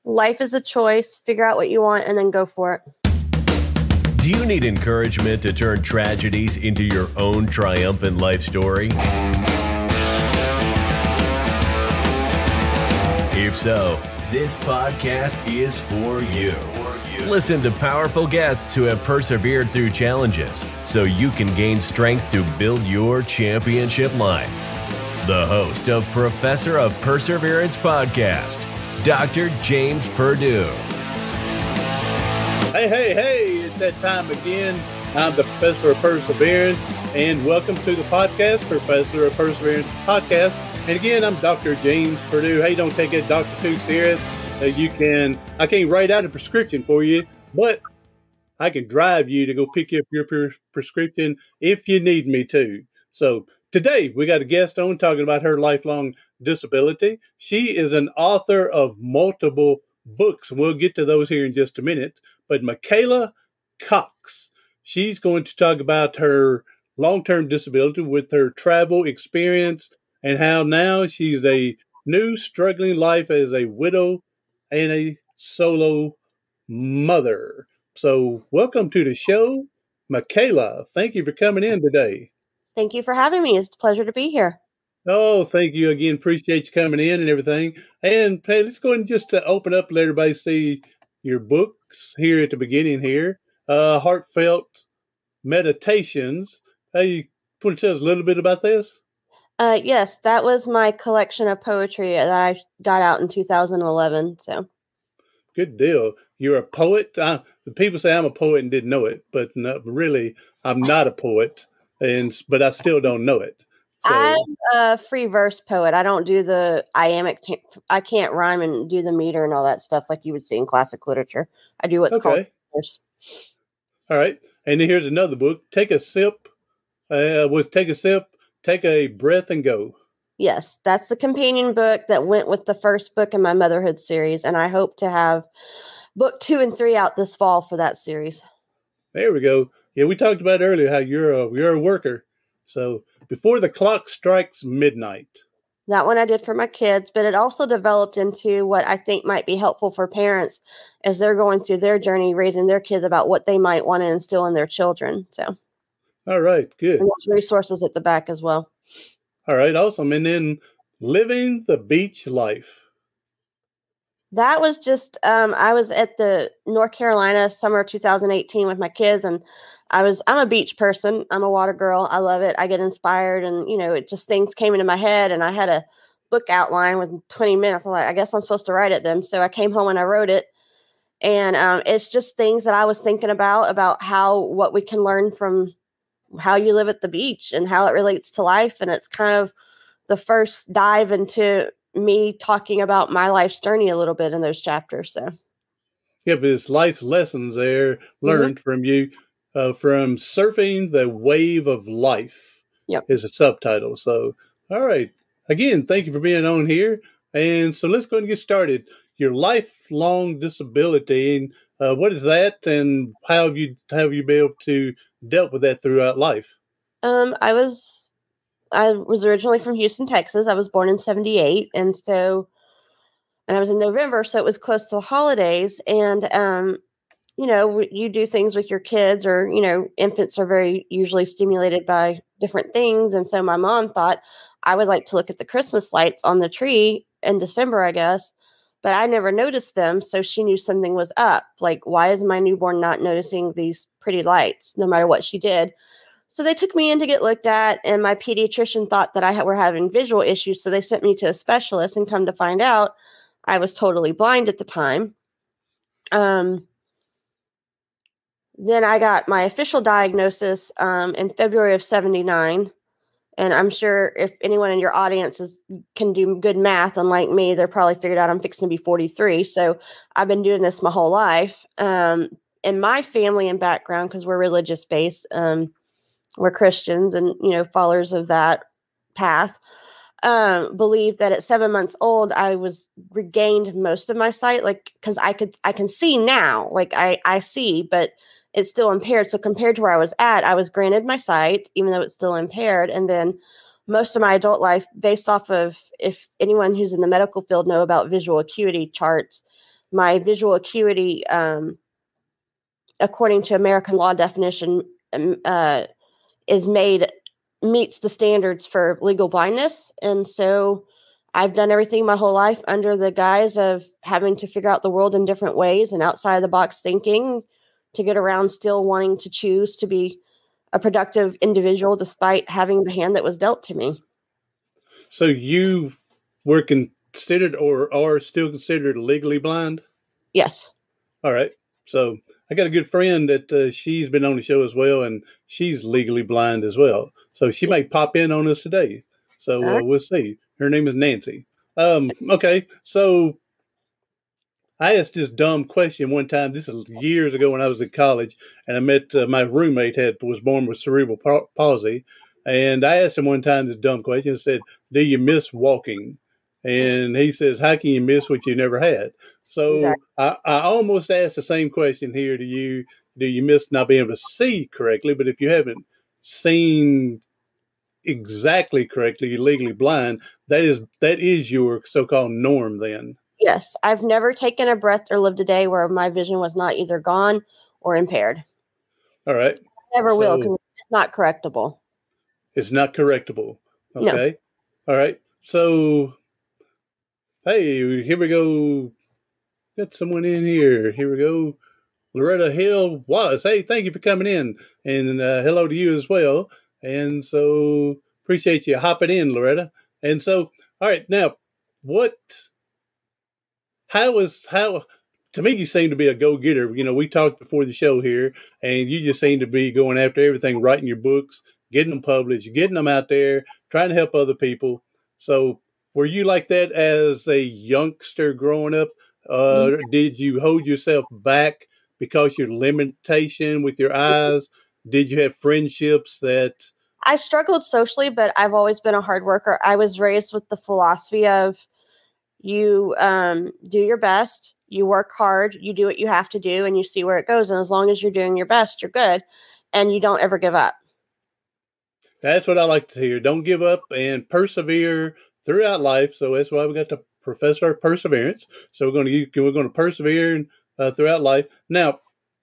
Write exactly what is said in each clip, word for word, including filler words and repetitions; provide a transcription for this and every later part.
Life is a choice. Figure out what you want and then go for it. Do you need encouragement to turn tragedies into your own triumphant life story? If so, this podcast is for you. Listen to powerful guests who have persevered through challenges so you can gain strength to build your championship life. The host of Professor of Perseverance podcast, Doctor James Purdue. Hey, hey, hey, it's that time again. I'm the Professor of Perseverance, and welcome to the podcast, Professor of Perseverance podcast. And again, I'm Doctor James Purdue. Hey, don't take it Doctor too serious. Uh, you can, I can't write out a prescription for you, but I can drive you to go pick up your pre- prescription if you need me to. So today we got a guest on talking about her lifelong disability. She is an author of multiple books. We'll get to those here in just a minute. But Michaela Cox, she's going to talk about her long-term disability with her travel experience and how now she's a new struggling life as a widow and a solo mother. So welcome to the show, Michaela. Thank you for coming in today. Thank you for having me. It's a pleasure to be here. Oh, thank you again. Appreciate you coming in and everything. And hey, let's go ahead and just uh, open up and let everybody see your books here at the beginning here. Uh, Heartfelt Meditations. Hey, want to tell us a little bit about this? Uh, yes, that was my collection of poetry that I got out in two thousand eleven. So, good deal. You're a poet. Uh, the people say I'm a poet and didn't know it, but no, really, I'm not a poet, and but I still don't know it. So, I'm a free verse poet. I don't do the iambic. T- I can't rhyme and do the meter and all that stuff like you would see in classic literature. I do what's okay. called verse. All right, and then here's another book. Take a sip. Uh, with take a sip. Take a breath and go. Yes, that's the companion book that went with the first book in my motherhood series, and I hope to have book two and three out this fall for that series. There we go. Yeah, we talked about earlier how you're a you're a worker. So before the clock strikes midnight. That one I did for my kids, but it also developed into what I think might be helpful for parents as they're going through their journey raising their kids about what they might want to instill in their children. So, all right, good. And there's resources at the back as well. All right, awesome. And then Living the Beach Life. That was just, um, I was at the North Carolina summer two thousand eighteen with my kids, and I was, I'm a beach person. I'm a water girl. I love it. I get inspired, and, you know, it just things came into my head, and I had a book outline with twenty minutes. I'm like, I guess I'm supposed to write it then. So I came home and I wrote it. And um, it's just things that I was thinking about, about how, what we can learn from how you live at the beach and how it relates to life. And it's kind of the first dive into me talking about my life's journey a little bit in those chapters. So, yeah, but it's life lessons there learned mm-hmm. from you, uh, from Surfing the Wave of Life. Yep. Is a subtitle. So, all right. Again, thank you for being on here. And so let's go and get started. Your lifelong disability, and uh, what is that, and how have you how have you been able to dealt with that throughout life? Um, I was I was originally from Houston, Texas. I was born in seventy-eight, and so and I was in November, so it was close to the holidays. And um, you know, you do things with your kids, or you know, infants are very usually stimulated by different things, and so my mom thought I would like to look at the Christmas lights on the tree in December, I guess. But I never noticed them, so she knew something was up. Like, why is my newborn not noticing these pretty lights, no matter what she did? So they took me in to get looked at, and my pediatrician thought that I were having visual issues, so they sent me to a specialist, and come to find out, I was totally blind at the time. Um, then I got my official diagnosis um, in February of seventy-nine. And I'm sure if anyone in your audience is, can do good math, unlike me, they're probably figured out I'm fixing to be forty-three. So I've been doing this my whole life. Um, and my family and background, because we're religious based, um, we're Christians and, you know, followers of that path, um, believe that at seven months old, I was regained most of my sight. Like, cause I could, I can see now, like I, I see, but it's still impaired. So compared to where I was at, I was granted my sight, even though it's still impaired. And then most of my adult life, based off of, if anyone who's in the medical field know about visual acuity charts, my visual acuity, um, according to American law definition, um, uh, is made meets the standards for legal blindness. And so I've done everything my whole life under the guise of having to figure out the world in different ways and outside of the box thinking to get around still wanting to choose to be a productive individual despite having the hand that was dealt to me. So you were considered or are still considered legally blind? Yes. All right. So I got a good friend that uh, she's been on the show as well, and she's legally blind as well. So she may pop in on us today. So uh, we'll see. Her name is Nancy. Um, okay. So I asked this dumb question one time. This is years ago when I was in college, and I met uh, my roommate had was born with cerebral palsy. And I asked him one time this dumb question. I said, do you miss walking? And he says, how can you miss what you never had? So exactly. I, I almost asked the same question here to you. Do you miss not being able to see correctly? But if you haven't seen exactly correctly, you're legally blind, that is that is your so-called norm then. Yes. I've never taken a breath or lived a day where my vision was not either gone or impaired. All right. I never so, will because it's not correctable. It's not correctable. Okay. No. All right. So, hey, here we go. Got someone in here. Here we go. Loretta Hill was. Hey, thank you for coming in. And uh, hello to you as well. And so appreciate you hopping in, Loretta. And so, all right, now, what, how was, how, to me, you seem to be a go-getter. You know, we talked before the show here, and you just seem to be going after everything, writing your books, getting them published, getting them out there, trying to help other people. So were you like that as a youngster growing up? Uh, yeah. Did you hold yourself back because your limitation with your eyes? Did you have friendships that... I struggled socially, but I've always been a hard worker. I was raised with the philosophy of you um, do your best, you work hard, you do what you have to do, and you see where it goes. And as long as you're doing your best, you're good. And you don't ever give up. That's what I like to hear. Don't give up and persevere throughout life. So that's why we got the Professor of Perseverance. So we're going to we're going to persevere uh, throughout life. Now,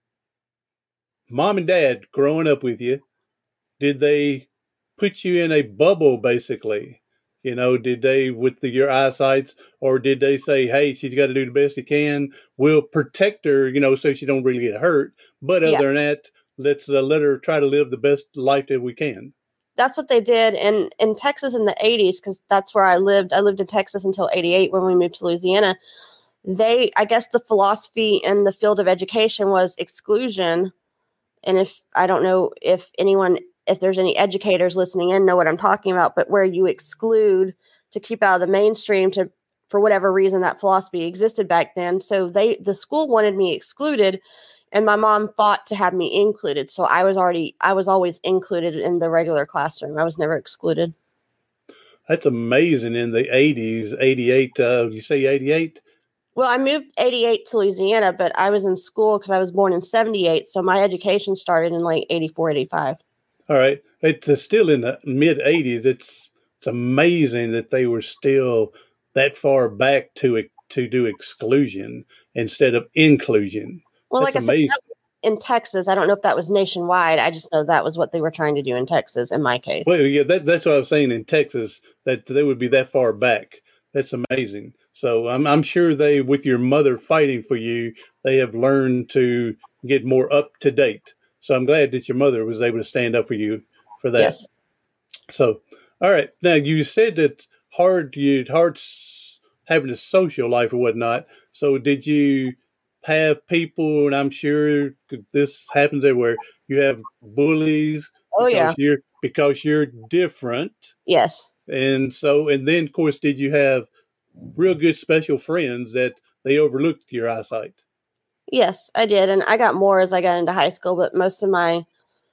mom and dad growing up with you, did they put you in a bubble basically? You know, did they with the, your eyesight, or did they say, hey, she's got to do the best she can. We'll protect her, you know, so she don't really get hurt. But other yeah. than that, let's uh, let her try to live the best life that we can. That's what they did in, in Texas in the eighties, because that's where I lived. I lived in Texas until eighty-eight when we moved to Louisiana. They, I guess the philosophy in the field of education was exclusion. And if, I don't know if anyone, if there's any educators listening in know what I'm talking about, but where you exclude to keep out of the mainstream to, for whatever reason, that philosophy existed back then. So they, the school wanted me excluded, and my mom fought to have me included. So I was already, I was always included in the regular classroom. I was never excluded. That's amazing. In the eighties, eighty-eight, uh, you say eighty-eight? Well, I moved eighty-eight to Louisiana, but I was in school because I was born in seventy-eight. So my education started in like eighty-four, eighty-five. All right. It's uh, still in the mid eighties. It's, it's amazing that they were still that far back to, to do exclusion instead of inclusion. Well, That's like I amazing. said, in Texas, I don't know if that was nationwide. I just know that was what they were trying to do in Texas, in my case. Well, yeah, that, that's what I was saying in Texas, that they would be that far back. That's amazing. So I'm, I'm sure they, with your mother fighting for you, they have learned to get more up to date. So I'm glad that your mother was able to stand up for you for that. Yes. So, all right. Now, you said that hard, you hard having a social life or whatnot. So did you have people, and I'm sure this happens everywhere, you have bullies oh, because yeah. you're because you're different. Yes. And so, and then of course, did you have real good special friends that they overlooked your eyesight? Yes, I did. And I got more as I got into high school, but most of my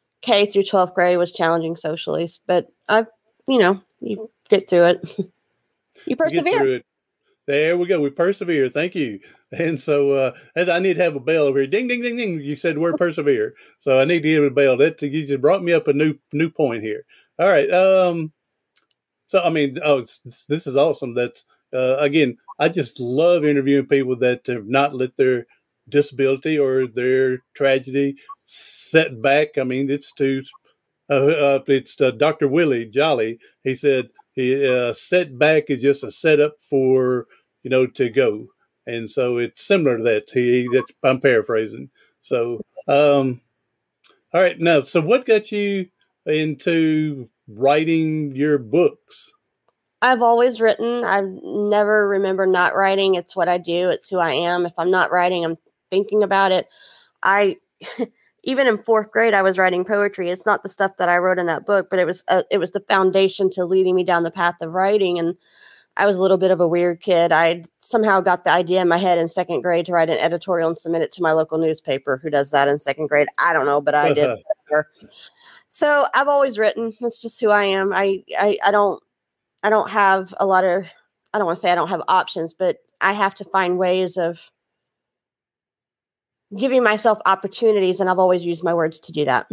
K through twelfth grade was challenging socially. But I, you know, you get through it. You persevere. You get through it. There we go. We persevere. Thank you. And so uh, as I need to have a bell over here. Ding, ding, ding, ding. You said word persevere. So I need to give a bell. That you just brought me up a new new point here. All right. Um. So, I mean, oh, this is awesome that uh, again, I just love interviewing people that have not let their disability or their tragedy set back. I mean, it's to, uh, uh, it's uh, Doctor Willie Jolly. He said, he, uh, setback is just a setup for, you know, to go. And so it's similar to that. He, that's, I'm paraphrasing. So, um, all right. Now, so what got you into writing your books? I've always written. I never remember not writing. It's what I do. It's who I am. If I'm not writing, I'm thinking about it. I, even in fourth grade, I was writing poetry. It's not the stuff that I wrote in that book, but it was, uh, it was the foundation to leading me down the path of writing. And I was a little bit of a weird kid. I somehow got the idea in my head in second grade to write an editorial and submit it to my local newspaper. Who does that in second grade? I don't know, but I did. So I've always written. That's just who I am. I, I, I don't, I don't have a lot of, I don't want to say I don't have options, but I have to find ways of giving myself opportunities. And I've always used my words to do that.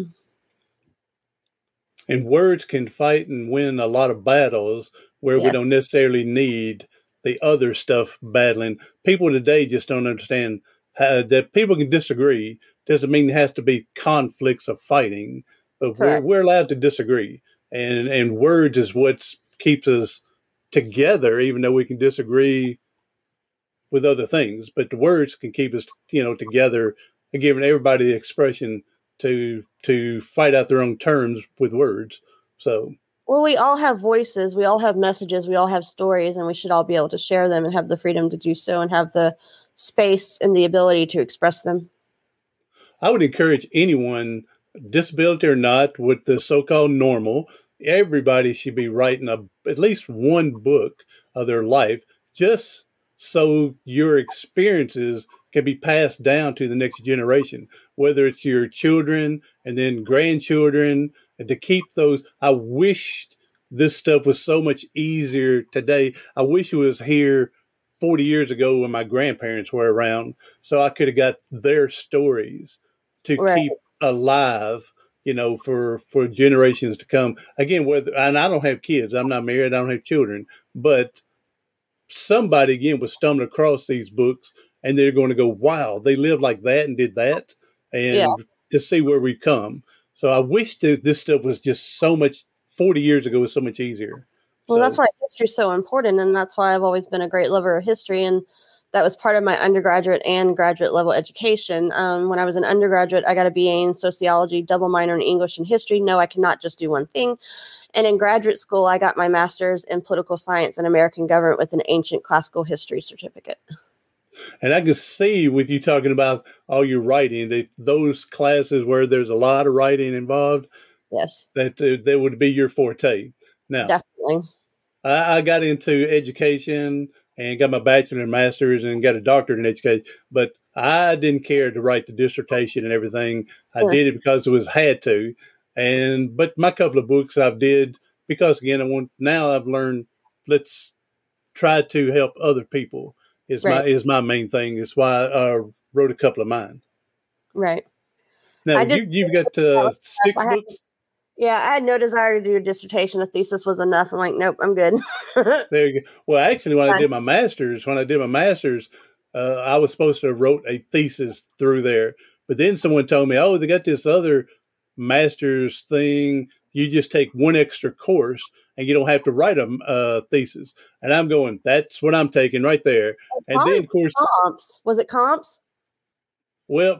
And words can fight and win a lot of battles where yes. we don't necessarily need the other stuff battling. People today just don't understand how, that people can disagree. Doesn't mean there has to be conflicts of fighting, but we're, we're allowed to disagree. And, and words is what keeps us together, even though we can disagree with other things. But the words can keep us, you know, together and giving everybody the expression to to fight out their own terms with words. So, well, we all have voices, we all have messages, we all have stories, and we should all be able to share them and have the freedom to do so and have the space and the ability to express them. I would encourage anyone, disability or not, with the so-called normal, everybody should be writing a, at least one book of their life, just so your experiences can be passed down to the next generation, whether it's your children and then grandchildren, and to keep those. I wish this stuff was so much easier today. I wish it was here forty years ago when my grandparents were around, so I could have got their stories to right. keep alive, you know, for, for generations to come. Again, whether, and I don't have kids, I'm not married, I don't have children, but somebody again was stumbling across these books and they're going to go, wow, they lived like that and did that. And yeah. to see where we've come. So I wish that this stuff was just so much forty years ago was so much easier. Well, so, that's why history is so important. And that's why I've always been a great lover of history. And that was part of my undergraduate and graduate level education. Um, when I was an undergraduate, I got a B A in sociology, double minor in English and history. No, I cannot just do one thing. And in graduate school, I got my master's in political science and American government with an ancient classical history certificate. And I can see with you talking about all your writing, that those classes where there's a lot of writing involved, yes, that uh, that would be your forte. Now, definitely. I, I got into education and got my bachelor and master's and got a doctorate in education, but I didn't care to write the dissertation and everything. I yeah. did it because it was had to. And, but my couple of books I've did because again, I want, now I've learned, let's try to help other people is right. my, is my main thing. Is why I uh, wrote a couple of mine. Right. Now you, you've got uh, six had, books. Yeah. I had no desire to do a dissertation. A thesis was enough. I'm like, nope, I'm good. There you go. Well, actually, when I did my master's, when I did my master's, uh, I was supposed to have wrote a thesis through there, but then someone told me, oh, they got this other master's thing. You just take one extra course and you don't have to write a uh, thesis. And I'm going, that's what I'm taking right there. Oh, and then of course, comps. Was it comps? Well,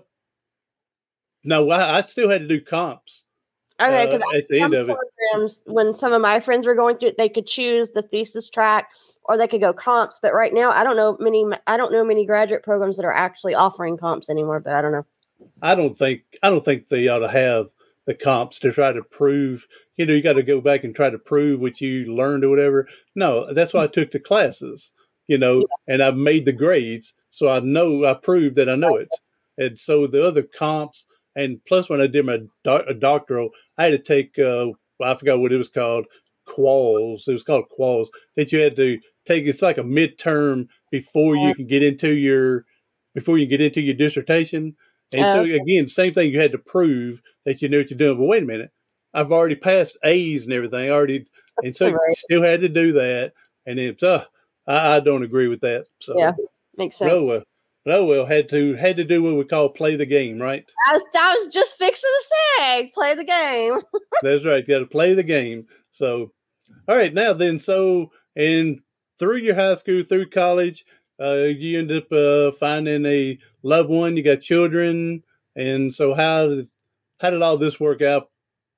no, I, I still had to do comps. Okay, because uh, at the end of it, programs, when some of my friends were going through it, they could choose the thesis track or they could go comps. But right now, I don't know many. I don't know many graduate programs that are actually offering comps anymore. But I don't know. I don't think. I don't think they ought to have the comps to try to prove, you know, you got to go back and try to prove what you learned or whatever. No, that's why I took the classes, you know, yeah. and I've made the grades. So I know, I proved that I know it. And so the other comps, and plus when I did my do- doctoral, I had to take, uh, I forgot what it was called, quals. It was called quals that you had to take. It's like a midterm before you can get into your, before you get into your dissertation. And so, again, same thing, you had to prove that you knew what you're doing. But wait a minute, I've already passed A's and everything. I already, and so right. you still had to do that. And it's, uh, I, I don't agree with that. So yeah, makes sense. Noah, Noah had to had to do what we call play the game, right? I was I was just fixing to say, play the game. That's right. You got to play the game. So, all right, now then, so and through your high school, through college, uh, you end up uh, finding a loved one. You got children, and so how did how did all this work out?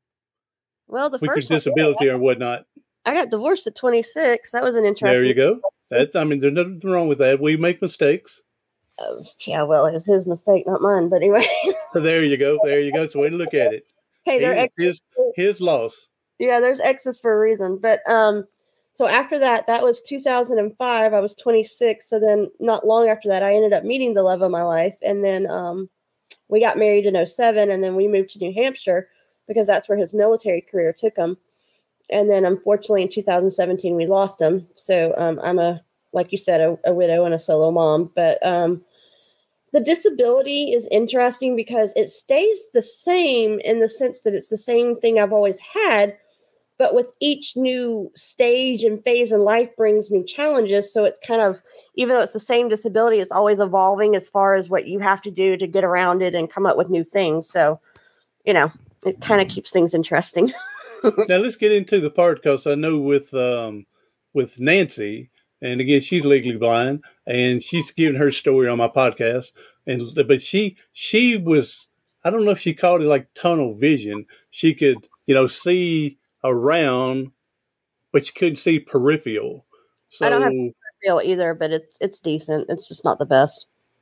Well, the with first your disability one, yeah, or whatnot. I got divorced at twenty-six. That was an interesting. There you go. That I mean, there's nothing wrong with that. We make mistakes. Uh, yeah, well, it was his mistake, not mine. But anyway. There you go. There you go. It's a way to look at it. Hey, they're he, his his loss. Yeah, there's X's for a reason. But um, so after that, that was two thousand five. I was twenty-six. So then, not long after that, I ended up meeting the love of my life, and then um, we got married in oh seven, and then we moved to New Hampshire because that's where his military career took him. And then, unfortunately, in two thousand seventeen, we lost him. So um, I'm a, like you said, a, a widow and a solo mom. But um, the disability is interesting because it stays the same in the sense that it's the same thing I've always had. But with each new stage and phase in life brings new challenges. So it's kind of, even though it's the same disability, it's always evolving as far as what you have to do to get around it and come up with new things. So, you know, it kind of keeps things interesting. Now let's get into the part, because I know with um, with Nancy, and again, she's legally blind, and she's giving her story on my podcast. And but she she was, I don't know if she called it like tunnel vision. She could, you know, see around, but she couldn't see peripheral. So I don't have peripheral either, but it's it's decent. It's just not the best.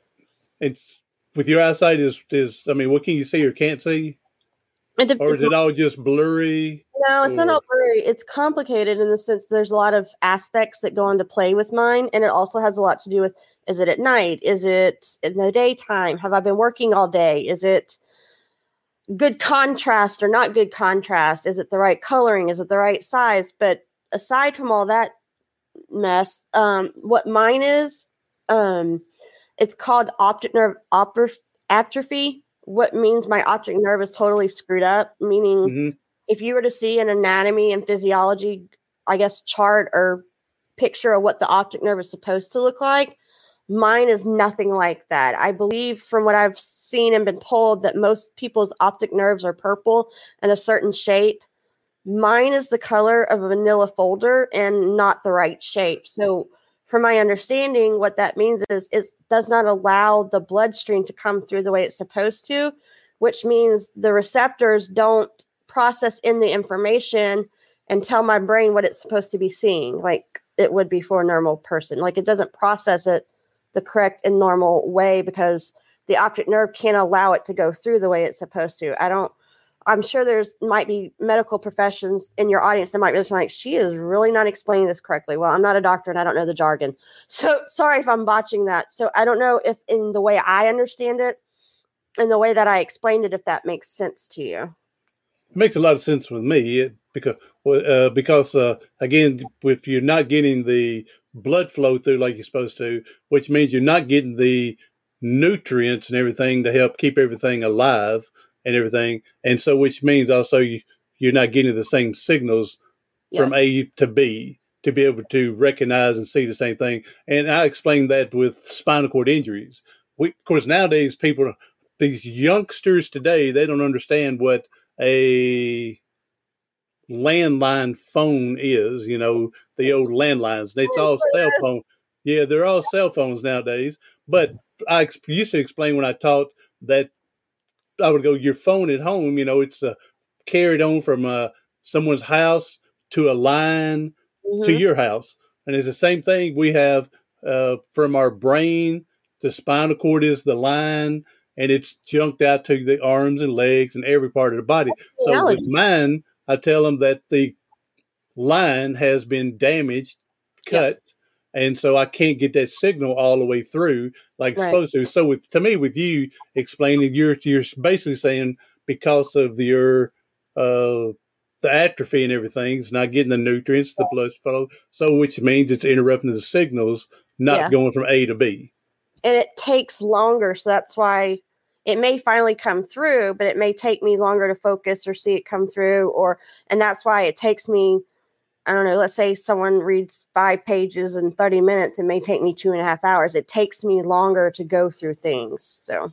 It's with your eyesight is is I mean, what can you see or can't see? It de- or is it all just blurry? No, it's or... not all blurry. It's complicated in the sense there's a lot of aspects that go into play with mine. And it also has a lot to do with, is it at night? Is it in the daytime? Have I been working all day? Is it good contrast or not good contrast? Is it the right coloring? Is it the right size? But aside from all that mess, um, what mine is, um, it's called optic nerve atrophy. What means my optic nerve is totally screwed up, meaning mm-hmm. if you were to see an anatomy and physiology, I guess, chart or picture of what the optic nerve is supposed to look like, mine is nothing like that. I believe from what I've seen and been told that most people's optic nerves are purple and a certain shape. Mine is the color of a vanilla folder and not the right shape. So from my understanding, what that means is it does not allow the bloodstream to come through the way it's supposed to, which means the receptors don't process in the information and tell my brain what it's supposed to be seeing, like it would be for a normal person. Like it doesn't process it the correct and normal way because the optic nerve can't allow it to go through the way it's supposed to. I don't, I'm sure there's might be medical professions in your audience that might be like, she is really not explaining this correctly. Well, I'm not a doctor and I don't know the jargon. So sorry if I'm botching that. So I don't know if in the way I understand it and the way that I explained it, if that makes sense to you. It makes a lot of sense with me it, because, uh, because uh, again, if you're not getting the blood flow through like you're supposed to, which means you're not getting the nutrients and everything to help keep everything alive, and everything. And so, which means also you, you're not getting the same signals yes. from A to B to be able to recognize and see the same thing. And I explained that with spinal cord injuries. We, of course, nowadays people, these youngsters today, they don't understand what a landline phone is, you know, the old landlines. It's all cell phone. Yeah, they're all cell phones nowadays. But I used to explain when I taught that I would go, your phone at home, you know, it's uh, carried on from uh, someone's house to a line mm-hmm. to your house. And it's the same thing we have uh, from our brain. The spinal cord is the line, and it's junked out to the arms and legs and every part of the body. So reality. With mine, I tell them that the line has been damaged, cut, yep. and so I can't get that signal all the way through like it's right. supposed to. So with to me, with you explaining, you're you're basically saying because of your uh, the atrophy and everything, it's not getting the nutrients, the blood flow. So which means it's interrupting the signals, not yeah. going from A to B. And it takes longer, so that's why it may finally come through, but it may take me longer to focus or see it come through, or and that's why it takes me I don't know, let's say someone reads five pages in thirty minutes, it may take me two and a half hours. It takes me longer to go through things. So.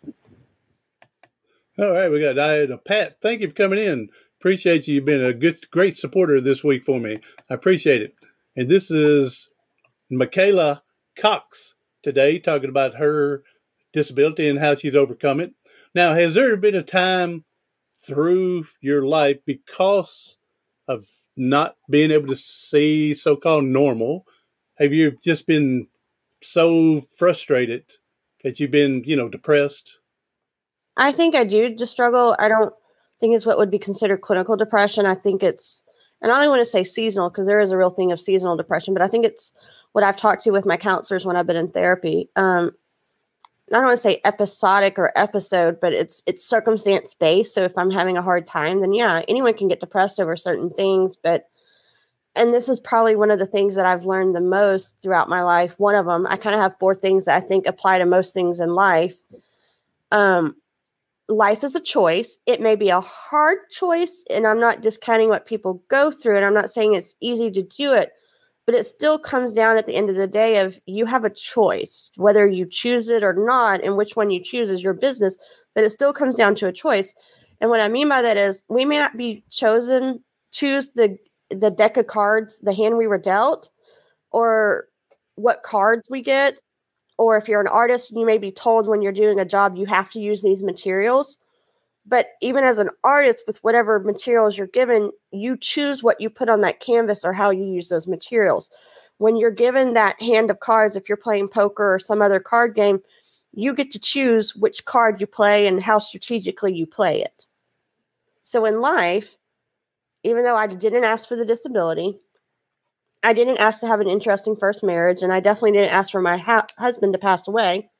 All right. We got Diana. Pat, thank you for coming in. Appreciate you. You've been a good, great supporter this week for me. I appreciate it. And this is Michaela Cox today, talking about her disability and how she's overcome it. Now, has there been a time through your life, because of not being able to see so-called normal, have you just been so frustrated that you've been, you know, depressed? I think I do just struggle. I don't think it's what would be considered clinical depression. I think it's, and I don't even want to say seasonal, because there is a real thing of seasonal depression, but I think it's what I've talked to with my counselors when I've been in therapy. Um, I don't want to say episodic or episode, but it's it's circumstance based. So if I'm having a hard time, then yeah, anyone can get depressed over certain things. But, and this is probably one of the things that I've learned the most throughout my life. One of them, I kind of have four things that I think apply to most things in life. Um, life is a choice. It may be a hard choice, and I'm not discounting what people go through, and I'm not saying it's easy to do it. But it still comes down at the end of the day of you have a choice, whether you choose it or not, and which one you choose is your business, but it still comes down to a choice. And what I mean by that is we may not be chosen, choose the, the deck of cards, the hand we were dealt, or what cards we get. Or if you're an artist, you may be told when you're doing a job, you have to use these materials. But even as an artist, with whatever materials you're given, you choose what you put on that canvas or how you use those materials. When you're given that hand of cards, if you're playing poker or some other card game, you get to choose which card you play and how strategically you play it. So in life, even though I didn't ask for the disability, I didn't ask to have an interesting first marriage, and I definitely didn't ask for my ha- husband to pass away.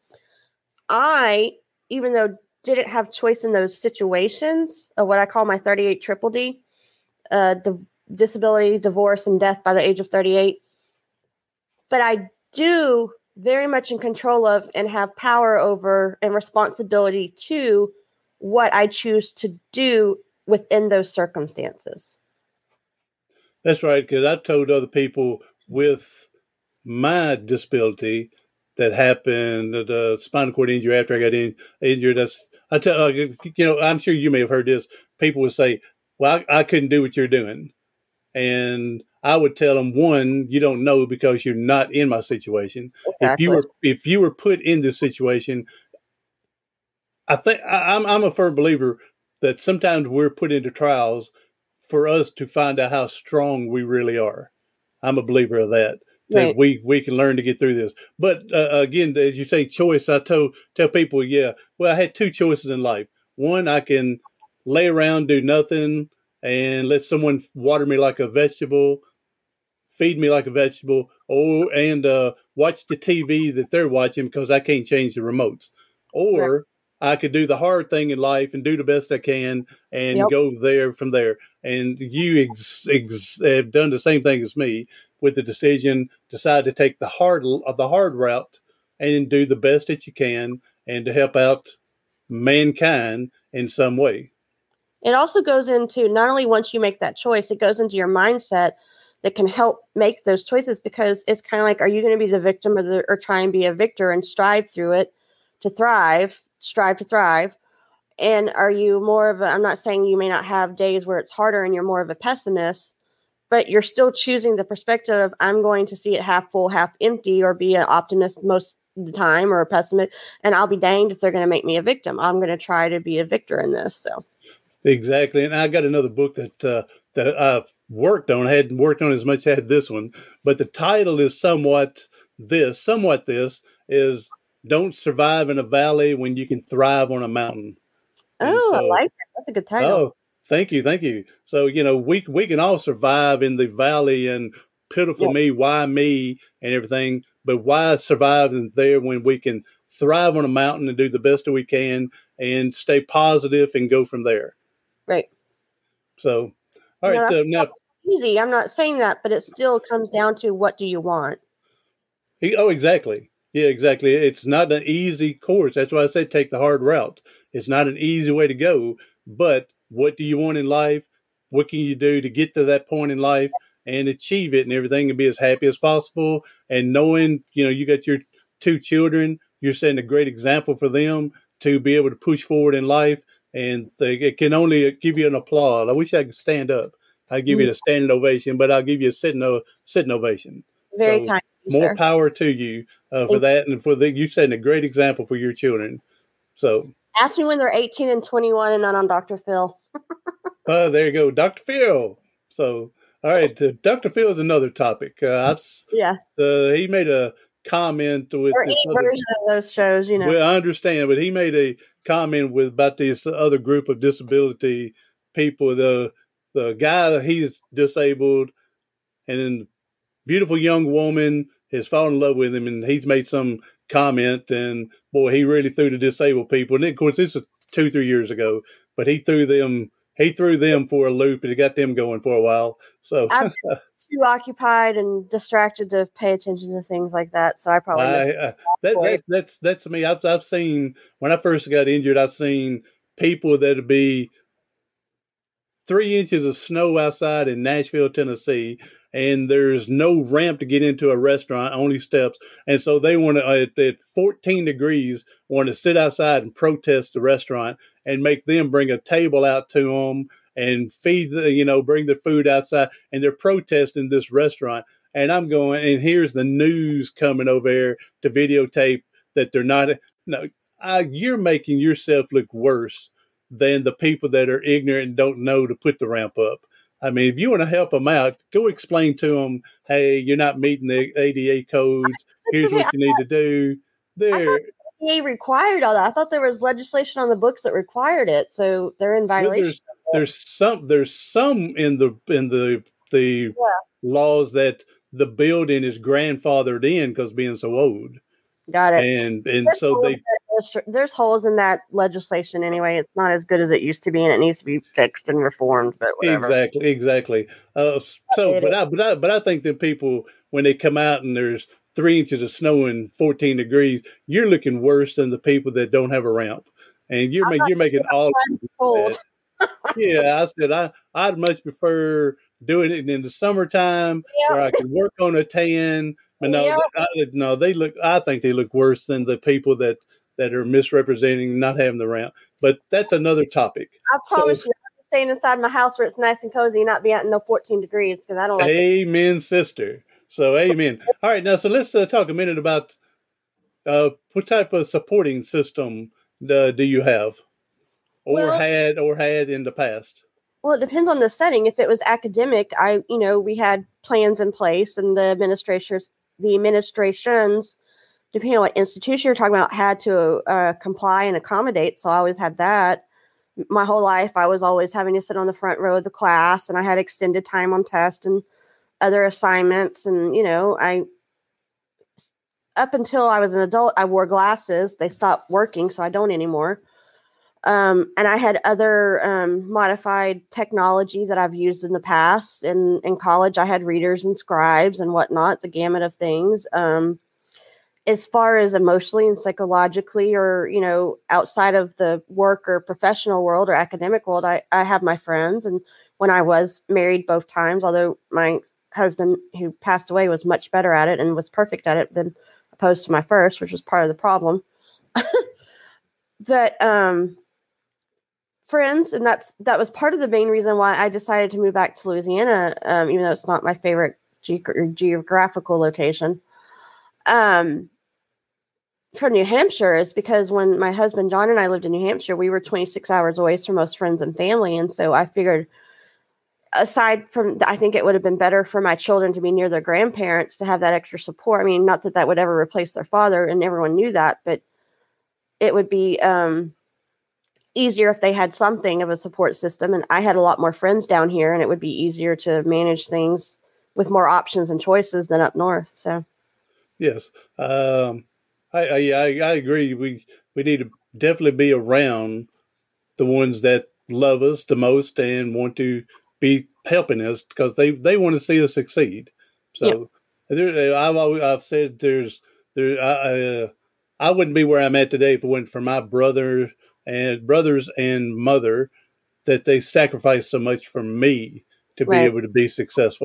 I, even though didn't have choice in those situations of what I call my thirty-eight triple D, uh, di- disability, divorce, and death by the age of thirty-eight. But I do very much in control of and have power over and responsibility to what I choose to do within those circumstances. That's right, because I've told other people with my disability that happened, the spinal cord injury after I got in, injured. That's, I tell uh, you know, I'm sure you may have heard this. People would say, well, I, I couldn't do what you're doing. And I would tell them, one, you don't know because you're not in my situation. Exactly. If you were, if you were put in this situation, I think I, I'm, I'm a firm believer that sometimes we're put into trials for us to find out how strong we really are. I'm a believer of that. That right. we, we can learn to get through this. But uh, again, as you say, choice, I told, tell people, yeah, well, I had two choices in life. One, I can lay around, do nothing, and let someone water me like a vegetable, feed me like a vegetable, or and uh, watch the T V that they're watching because I can't change the remotes. Or right. I could do the hard thing in life and do the best I can and yep. go there from there. And you ex- ex- have done the same thing as me with the decision, decide to take the hard uh, the hard route and do the best that you can and to help out mankind in some way. It also goes into not only once you make that choice, it goes into your mindset that can help make those choices, because it's kind of like, are you going to be the victim or, the, or try and be a victor and strive through it to thrive, strive to thrive? And are you more of a, I'm not saying you may not have days where it's harder and you're more of a pessimist, but you're still choosing the perspective of, I'm going to see it half full, half empty, or be an optimist most of the time or a pessimist. And I'll be danged if they're going to make me a victim. I'm going to try to be a victor in this. So. Exactly. And I got another book that, uh, that I worked on. I hadn't worked on as much as I had this one, but the title is somewhat this, somewhat this is Don't Survive in a Valley When You Can Thrive on a Mountain. Oh, so, I like that. That's a good title. Oh, thank you. Thank you. So, you know, we, we can all survive in the valley and pitiful yeah. me, why me and everything, but why survive there when we can thrive on a mountain and do the best that we can and stay positive and go from there. Right. So, all right. No, so now, easy. I'm not saying that, but it still comes down to, what do you want? Oh, exactly. Yeah, exactly. It's not an easy course. That's why I say take the hard route. It's not an easy way to go, but what do you want in life? What can you do to get to that point in life? and achieve it and everything and be as happy as possible. And knowing, you know, you got your two children, you're setting a great example for them to be able to push forward in life. And they, it can only give you an applause. I wish I could stand up. I'd give mm-hmm. you a standing ovation, but I'll give you a sitting, o- sitting ovation. Very so kind. You, more sir. power to you uh, for that. And for the, you setting a great example for your children. So ask me when they're eighteen and twenty-one and not on Doctor Phil. Oh, uh, there you go. Doctor Phil. So, all right. Uh, Doctor Phil is another topic. Uh, I've, yeah. Uh, he made a comment with or this any other, version of those shows, you know. Well, I understand, but he made a comment with about this other group of disability people. The the guy, he's disabled, and then beautiful young woman has fallen in love with him, and he's made some comment, and boy, he really threw the disabled people. And then, of course, this was two, three years ago, but he threw them, he threw them for a loop, and it got them going for a while. So I'm too occupied and distracted to pay attention to things like that. So I probably I, uh, that, that that's that's me. I've I've seen when I first got injured, I've seen people that'd be three inches of snow outside in Nashville, Tennessee, and there's no ramp to get into a restaurant, only steps. And so they want to, at, at fourteen degrees, want to sit outside and protest the restaurant and make them bring a table out to them and feed the, you know, bring the food outside. And they're protesting this restaurant. And I'm going, and here's the news coming over there to videotape that they're not, no, I, you're making yourself look worse than the people that are ignorant and don't know to put the ramp up. I mean, if you want to help them out, go explain to them, hey, you're not meeting the A D A codes. Here's what you need to do. There, A D A required all that. I thought there was legislation on the books that required it, so they're in violation. There's, there's some, there's some in the in the the yeah. laws that the building is grandfathered in because being so old. Got it. And and there's so they that, there's holes in that legislation anyway. It's not as good as it used to be, and it needs to be fixed and reformed. But whatever. Exactly, exactly. Uh, so, but I, but I, but I think that people, when they come out and there's three inches of snow and fourteen degrees, you're looking worse than the people that don't have a ramp, and you're making you're making all. Cold. Yeah, I said I I'd much prefer doing it in the summertime yep. where I can work on a tan. But no, yep. I, no, they look. I think they look worse than the people that, that are misrepresenting not having the ramp. But that's another topic. I promise so, you, I'm staying inside my house where it's nice and cozy, not be out in no fourteen degrees because I don't like. Amen, it. sister. So, amen. All right, now so let's uh, talk a minute about uh, what type of supporting system uh, do you have, or well, had, or had in the past. Well, it depends on the setting. If it was academic, I, you know, we had plans in place, and the administrators, the administrations, depending on what institution you're talking about, had to uh, comply and accommodate. So I always had that. My whole life, I was always having to sit on the front row of the class, and I had extended time on test and other assignments. And, you know, I, up until I was an adult, I wore glasses. They stopped working, so I don't anymore. Um, and I had other um, modified technology that I've used in the past. In, in college, I had readers and scribes and whatnot, the gamut of things. Um, as far as emotionally and psychologically, or, you know, outside of the work or professional world or academic world, I, I have my friends. And when I was married both times, although my husband who passed away was much better at it and was perfect at it than opposed to my first, which was part of the problem. But, um, friends, and that's that was part of the main reason why I decided to move back to Louisiana, um, even though it's not my favorite ge- geographical location. Um, for New Hampshire is because when my husband John and I lived in New Hampshire, we were twenty-six hours away from most friends and family, and so I figured, aside from, I think it would have been better for my children to be near their grandparents to have that extra support. I mean, not that that would ever replace their father, and everyone knew that, but it would be um, easier if they had something of a support system. And I had a lot more friends down here, and it would be easier to manage things with more options and choices than up north. So, yes, um, I, I I agree. We we need to definitely be around the ones that love us the most and want to be helping us because they, they want to see us succeed. So yeah. there, I've always, I've said there's there I uh, I wouldn't be where I'm at today if it wasn't for my brother. And brothers and mother, that they sacrificed so much for me to right. be able to be successful.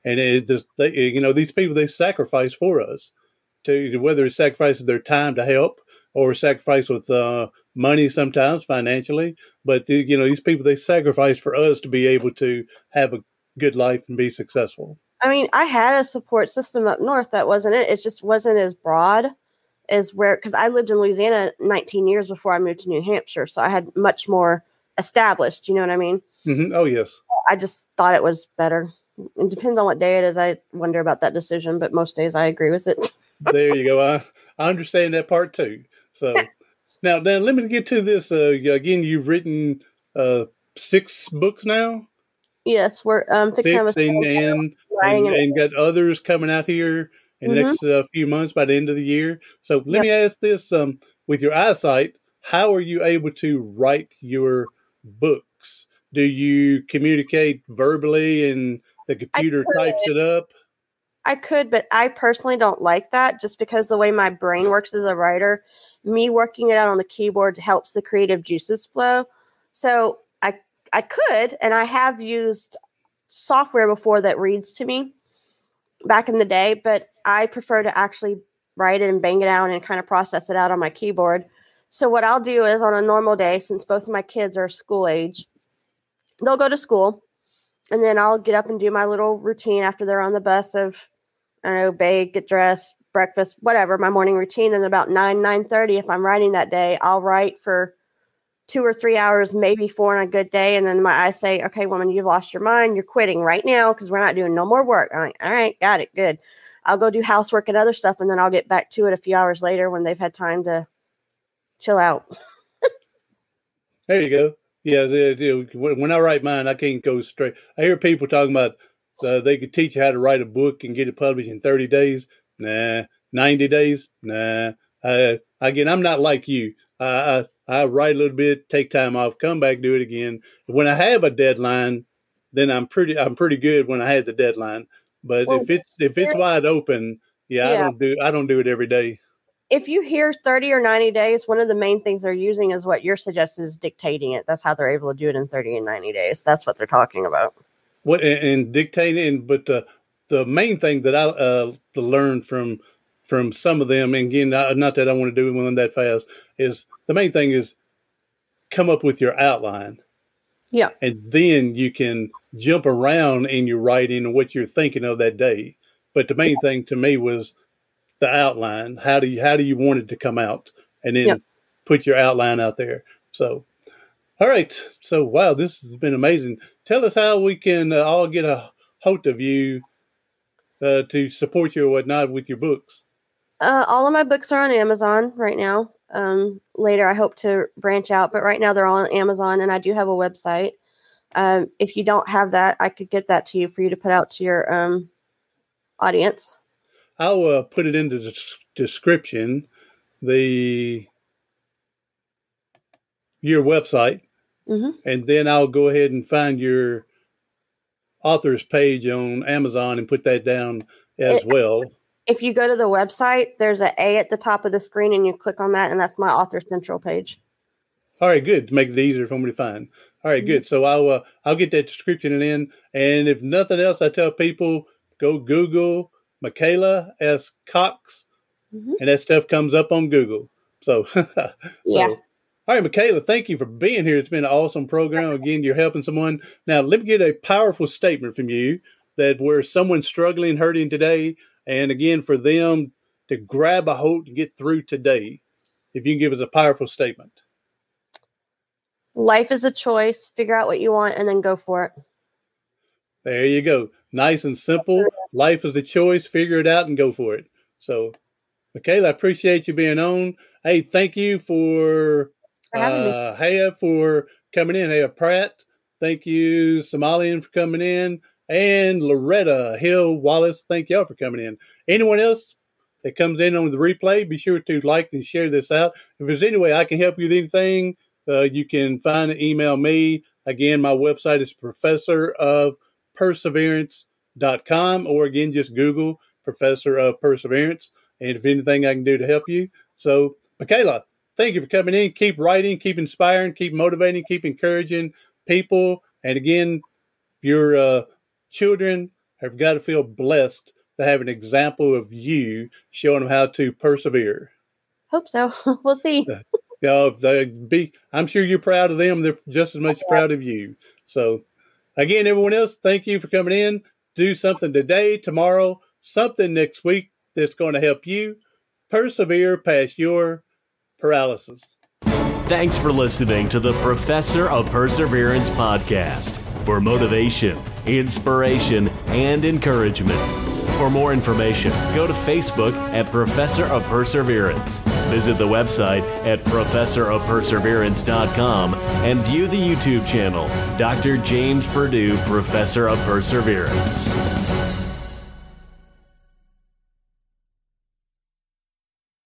And it, they, you know, these people, they sacrifice for us, to whether it's sacrificing their time to help or sacrifice with uh, money, sometimes financially. But, you know, these people, they sacrifice for us to be able to have a good life and be successful. I mean, I had a support system up north that wasn't it. It just wasn't as broad as where, because I lived in Louisiana nineteen years before I moved to New Hampshire. So I had much more established, you know what I mean? Mm-hmm. Oh, yes. I just thought it was better. It depends on what day it is. I wonder about that decision, but most days I agree with it. There you go. I, I understand that part too. So now, now let me get to this. Uh, again, you've written uh, six books now. Yes, we're um, fixing six and and, and, and got others coming out here in mm-hmm. the next uh, few months by the end of the year. So let yep. me ask this: um, with your eyesight, how are you able to write your books? Do you communicate verbally and the computer types it up? I could, but I personally don't like that just because the way my brain works as a writer, me working it out on the keyboard helps the creative juices flow. So I I could, and I have used software before that reads to me back in the day, but I prefer to actually write it and bang it out and kind of process it out on my keyboard. So what I'll do is on a normal day, since both of my kids are school age, they'll go to school, and then I'll get up and do my little routine after they're on the bus of, I don't know, bathe, get dressed, breakfast, whatever, my morning routine. And about nine, nine thirty, if I'm writing that day, I'll write for two or three hours, maybe four on a good day. And then my eyes say, okay, woman, you've lost your mind. You're quitting right now because we're not doing no more work. I'm like, all right, got it, good. I'll go do housework and other stuff, and then I'll get back to it a few hours later when they've had time to chill out. There you go. Yeah, they, they, when I write mine, I can't go straight. I hear people talking about uh, they could teach you how to write a book and get it published in thirty days. Nah. ninety days. Nah. Uh, again, I'm not like you. I, I I write a little bit, take time off, come back, do it again. When I have a deadline, then I'm pretty I'm pretty good when I had the deadline. But well, if it's if it's wide open, yeah, yeah, I don't do I don't do it every day. If you hear thirty or ninety days, one of the main things they're using is what you're suggesting is dictating it. That's how they're able to do it in thirty and ninety days. That's what they're talking about. What and, and dictating, but uh, the main thing that I uh, learned from from some of them, and again, not that I want to do one that fast, is the main thing is come up with your outline. Yeah. And then you can jump around in your writing and what you're thinking of that day. But the main yeah. thing to me was the outline. How do you, how do you want it to come out? And then yeah. put your outline out there. So, all right. So, wow, this has been amazing. Tell us how we can uh, all get a hold of you uh, to support you or whatnot with your books. Uh, all of my books are on Amazon right now. Um, later, I hope to branch out, but right now they're all on Amazon, and I do have a website. Um, if you don't have that, I could get that to you for you to put out to your um, audience. I'll uh, put it in the des- description, the your website, mm-hmm. and then I'll go ahead and find your author's page on Amazon and put that down as it, well. If you go to the website, there's an A at the top of the screen, and you click on that, and that's my Author Central page. All right, good. To make it easier for me to find. All right, mm-hmm. good. So I'll uh, I'll get that description in, and if nothing else, I tell people go Google Michaela S. Cox, mm-hmm. and that stuff comes up on Google. So, so yeah. All right, Michaela, thank you for being here. It's been an awesome program. Again, you're helping someone. Now, let me get a powerful statement from you that where someone's struggling, hurting today, and again, for them to grab a hold and get through today, if you can give us a powerful statement. Life is a choice. Figure out what you want and then go for it. There you go. Nice and simple. Life is the choice. Figure it out and go for it. So, Michaela, I appreciate you being on. Hey, thank you for, for uh, Haya for coming in. Haya Pratt. Thank you, Somalian, for coming in. And Loretta Hill Wallace, thank y'all for coming in. Anyone else that comes in on the replay, be sure to like and share this out. If there's any way I can help you with anything, uh, you can find and email me. Again, my website is professor of perseverance dot com, or again, just Google Professor of Perseverance. And if anything I can do to help you. So, Michaela, thank you for coming in. Keep writing, keep inspiring, keep motivating, keep encouraging people. And again, your uh, children have got to feel blessed to have an example of you showing them how to persevere. Hope so. We'll see. Uh, you know, they be, I'm sure you're proud of them. They're just as much yeah. proud of you. So, again, everyone else, thank you for coming in. Do something today, tomorrow, something next week that's going to help you persevere past your paralysis. Thanks for listening to the Professor of Perseverance podcast for motivation, inspiration, and encouragement. For more information, go to Facebook at Professor of Perseverance. Visit the website at professor of perseverance dot com and view the YouTube channel, Doctor James Purdue, Professor of Perseverance.